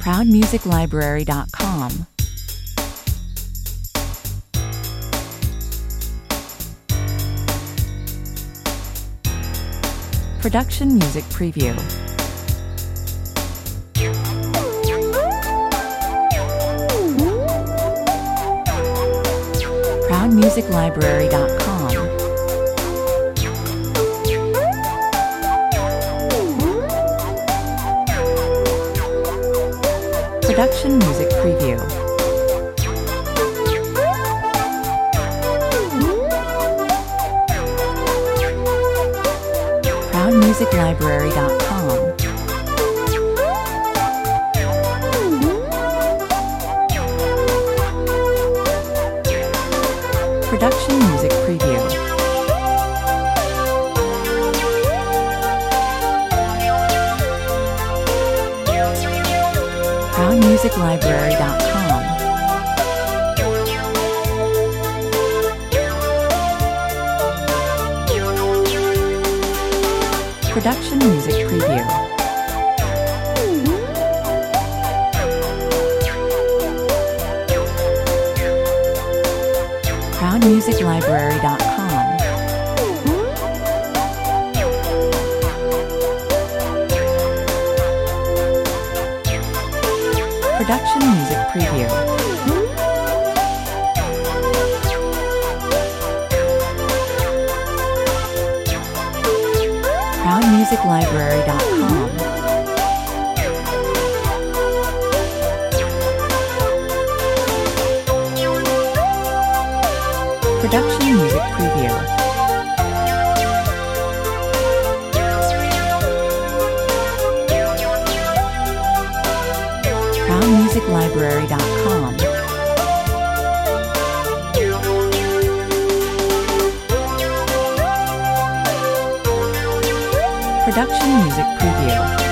ProudMusicLibrary.com. Production Music Preview. ProudMusicLibrary.com. Production Music Preview. ProudMusicLibrary.com. Production Music Preview. ProudMusicLibrary.com. Production Music Preview. ProudMusicLibrary.com. Production Music Preview. ProudMusicLibrary.com. Production Music Preview. ProudMusicLibrary.com. Production Music Preview.